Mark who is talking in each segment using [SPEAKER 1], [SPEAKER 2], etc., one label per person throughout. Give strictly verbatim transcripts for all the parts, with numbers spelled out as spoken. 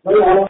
[SPEAKER 1] Hola.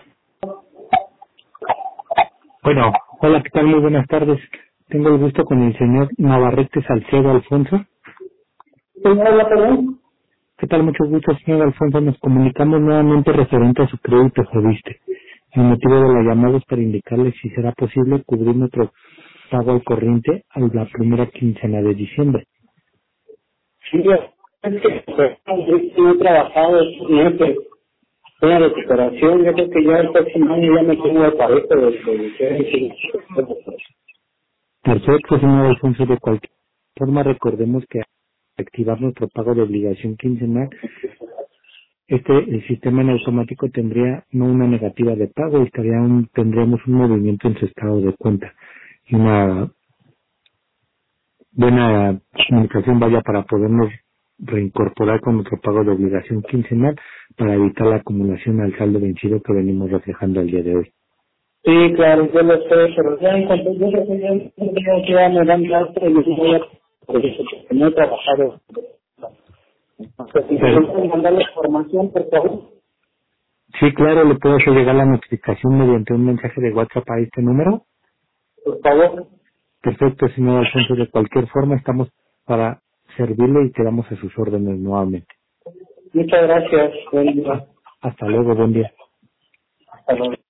[SPEAKER 2] Bueno, hola, ¿qué tal? Muy buenas tardes. Tengo el gusto con el señor Navarrete Salcedo Alfonso.
[SPEAKER 1] ¿Quién habla, perdón?
[SPEAKER 2] ¿Qué tal? Mucho gusto, señor Alfonso. Nos comunicamos nuevamente referente a su crédito Fobiste. El motivo de la llamada es para indicarle si será posible cubrir nuestro pago al corriente a la primera quincena de diciembre.
[SPEAKER 1] Sí, es que pues, no he trabajado estos meses. Una recuperación, yo creo que ya el próximo año ya me tengo de pareja de de-
[SPEAKER 2] Perfecto, señor Alfonso. De cualquier forma, recordemos que al activar nuestro pago de obligación quincenal, este el sistema en automático tendría no una negativa de pago, estaría un, tendríamos un movimiento en su estado de cuenta y una buena comunicación vaya para podernos reincorporar con nuestro pago de obligación quincenal para evitar la acumulación al saldo vencido que venimos reflejando al día de hoy.
[SPEAKER 1] Sí, claro, yo lo sé, pero ya en cuanto yo creo que ya, ya, ya me dan gasto y yo voy a por eso, porque no he trabajado. Entonces, si me
[SPEAKER 2] Pero,
[SPEAKER 1] pueden mandar la información, por favor,
[SPEAKER 2] sí, claro, le puedo hacer llegar la notificación mediante un mensaje de WhatsApp a este número.
[SPEAKER 1] por favor.
[SPEAKER 2] Perfecto, señor Alfonso. De cualquier forma, estamos para servirle y quedamos a sus órdenes nuevamente.
[SPEAKER 1] Muchas gracias, buen día.
[SPEAKER 2] Hasta luego, buen día.
[SPEAKER 1] Hasta luego.